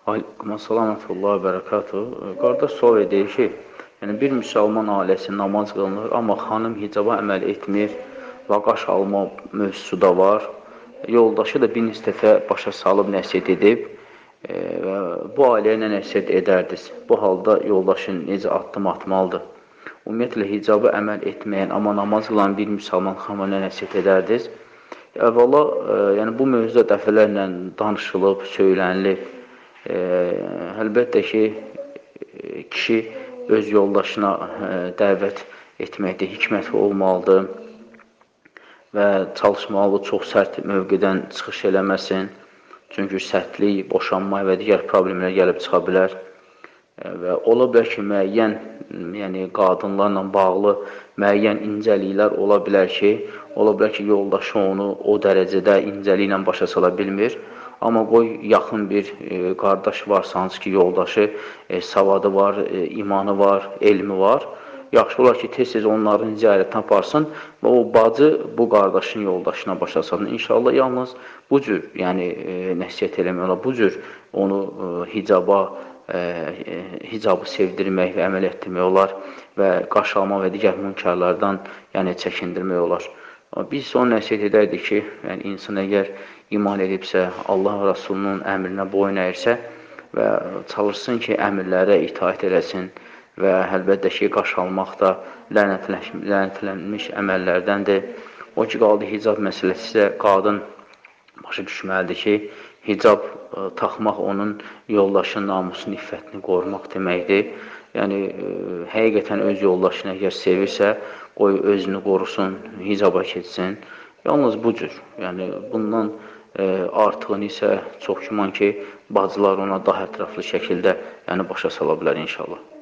Aleyküm assalam və bərəkatuhu. Qardaş sual edir ki, yəni bir müsəlman ailəsi namaz qılınır, amma xanım hicaba əməl etmir və qaş alma mövzusu da var. Yoldaşı da bir neçə dəfə başa salıb nəsihət edib və bu ailəyə nə nəsihət edərdiniz? Bu halda yoldaşın necə addım atmalıdır? Ümumiyyətlə, hicaba əməl etməyən, amma namaz qılan bir müsəlman xanıma nə nəsihət edərdiniz? Əvvəla, yəni bu mövzuda dəfələrlə danışılıb, söylənilib. Əlbəttə ki, kişi öz yoldaşına dəvət etməkdə hikməti olmalıdır və çalışmalıdır, çox sərt mövqedən çıxış eləməsin. Çünki sərtlik, boşanma və digər problemlər gəlib çıxa bilər. Və ola bilər ki, müəyyən, yəni qadınlarla bağlı müəyyən incəliklər ola bilər ki, yoldaşı onu o dərəcədə incəliklə başa sala bilmir. Amma qoy yaxın bir qardaş varsa, hansı ki, yoldaşı savadı var, imanı var, elmi var. Yaxşı olar ki, tez-tez onların ziyarətini aparsın və o bacı bu qardaşın yoldaşına başa salsın. İnşallah, yalnız bu cür, yəni nəsihət eləmək olar, bu cür onu hicabı sevdirmək və əməl etdirmək olar və qaş alma və digər münkarlardan çəkindirmək olar. Biz son nəsihət edərdik ki, yəni insan əgər iman edibsə, Allah və Rasulunun əmrinə boyun əyirsə və çalışsın ki, əmirlərə itaət eləsin və əlbəttə ki, qaş almaq da lənətlənmiş əməllərdəndir. O ki, qaldı hicab məsələsi isə qadın başa düşməlidir ki, hicab taxmaq onun yoldaşının namusunu, iffətini qorumaq deməkdir. Yəni, həqiqətən öz yoldaşını əgər sevirsə, qoy özünü qorusun, hicaba keçsin. Yalnız bu cür, yəni bundan artığını isə çox güman ki, bacılar ona daha ətraflı şəkildə başa sala bilər inşallah.